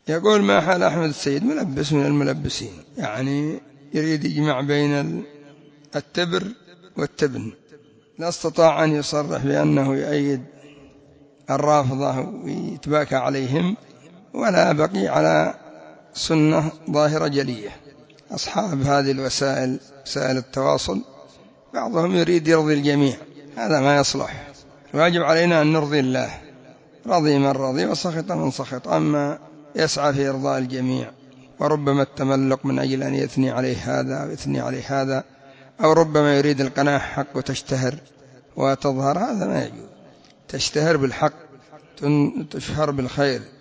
يقول ما حال أحمد السيد؟ ملبس من الملبسين، يعني يريد يجمع بين التبر والتبن. لا استطاع أن يصرح بأنه يؤيد الرافضة ويتباكى عليهم، ولا بقي على سنة ظاهرة جلية. أصحاب هذه الوسائل، وسائل التواصل، بعضهم يريد يرضي الجميع، هذا ما يصلح. واجب علينا أن نرضي الله، رضي من رضي وسخط من سخط. أما يسعى في إرضاء الجميع، وربما التملق من أجل أن يثني عليه هذا ويثني عليه هذا، أو ربما يريد القناعة حق وتشتهر وتظهر، هذا ما يجوز. تشتهر بالحق، تشهر بالخير،